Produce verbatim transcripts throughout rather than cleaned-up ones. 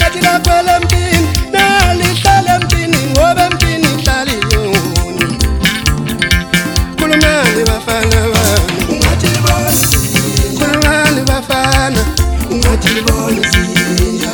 wekathi lakwele emtini nalihlala emtini ngoba emtini ihlala iyoni khulumani bafana bami ungathi libona izinja khulumani bafana ungathi libona izinja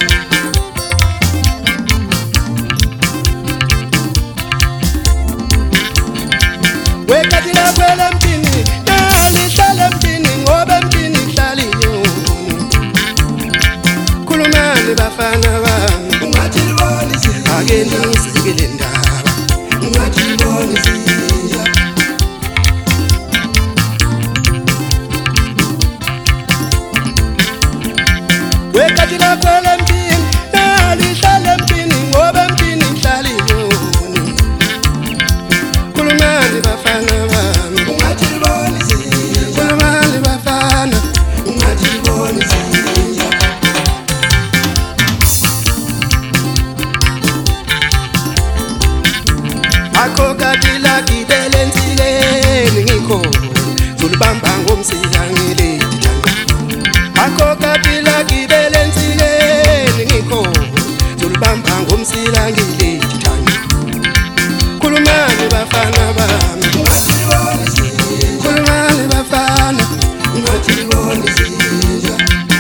wekathi lakwele emtini nalihlala emtini ngoba emtini ihlala iyoni khulumani bafana bami ungathi libona izinja ake nisikele ndaba ungathi libona izinja wekathi lakwele emtini nalihlala emtini ngoba emtini ihlala iyoni khulumani bafana bami ungathi libona izinja khulumani bafana ungathi libona izinja akho kati lagibele ensileni ngikhona zulibamba ngomsila ngilethanga akho kati lagibele ensileni ngikhona zulibamba ngomsila ngilethanga khulumani bafana bami ungathi libona izinja khulumani bafana ungathi libona izinja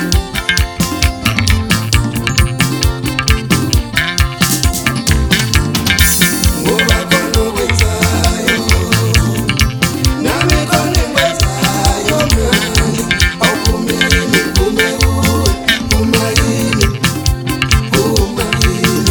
ngoba khona okwenzayo nami khona engikwenzayo manje awuphumeli uphume kuwe uma yini uma yini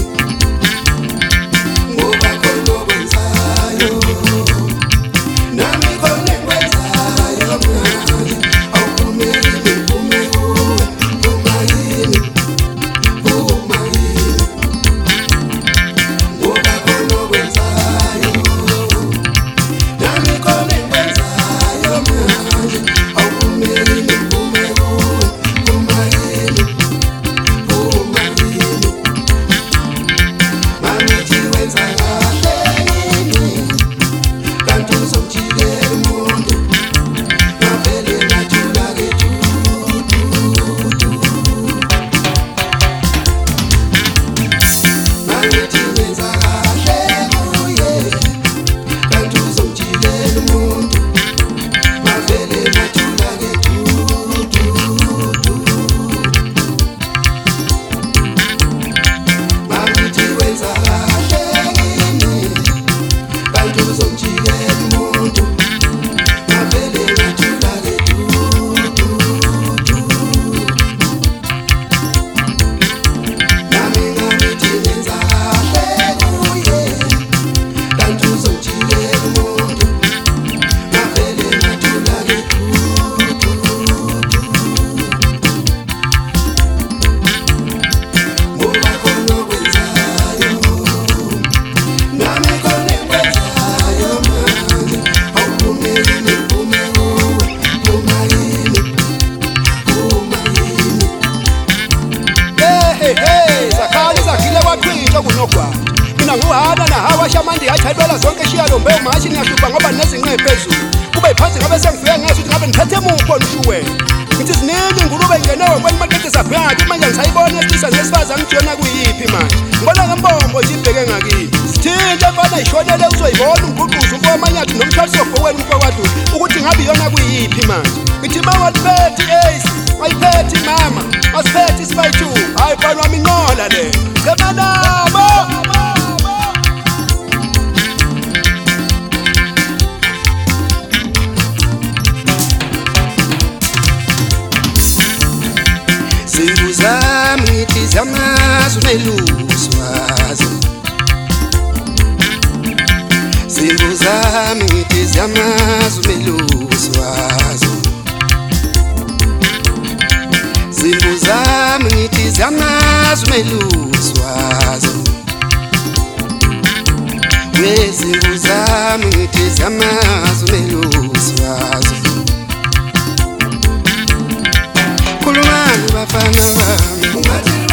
ngoba khona okwenzayo nami khona engikwenzayo manje awuphumeli uphume kuwe uma yini uma yini ngoba khona okwenzayo nami khona engikwenzayo manje awuphumeli uphume kuwe uma yini uma yini mangithi wenza kahle yini kanti uzomjikela umuntu ngavele ngajula ke mangithi wenza kahle kuye kanti uzomjikela umuntu ngavele ngajula ke mangithi wenza kahle yini kanti uzomjikela umuntu ngavele ngajula ke nami ngangithi wenza kahle kuye kanti uzomjikela umuntu ngavele ngajula ke ngoba khona okwenzayo nami khona engikwenzayo manje awuphumeli uphume kuwe uma yini uma yini Hey hey zakhali zakhile kwaqhitsha kunogwana mina nguhana nahawa shamandi yachayibela zonke shiyalombe umashi ngiyahlupa ngoba nezinqe phezulu kube iphansi ngabe sengifika ngathi ukuthi ngabe ngiphethe mupho nishuwena ngithi ziningi ingulube ngenewe kwena maqede zabheka manje ngisayibona esisa nesifazane ngijona kuyiphi manje ngibona ngembombo nje ibheke ngakini sithinta mfana ishonele uzoyibona umguquzo umfo amanyathi nomthwaliso wena umfo kwadlula ukuthi ngabe iyona kuyiphi manje ngithi mawaliphethi ace ayiphethi mama asiphethi isifayithu hayi mfana wami inqola le ngemanabo zinguzami ngithi zamazi uneluswazo zinguzami ngithi zamazi uneluswazo zinguzami ngithi zamazi uneluswazo wezinguzami ngithi zamazi uneluswazo khulumani bafana bami ungathi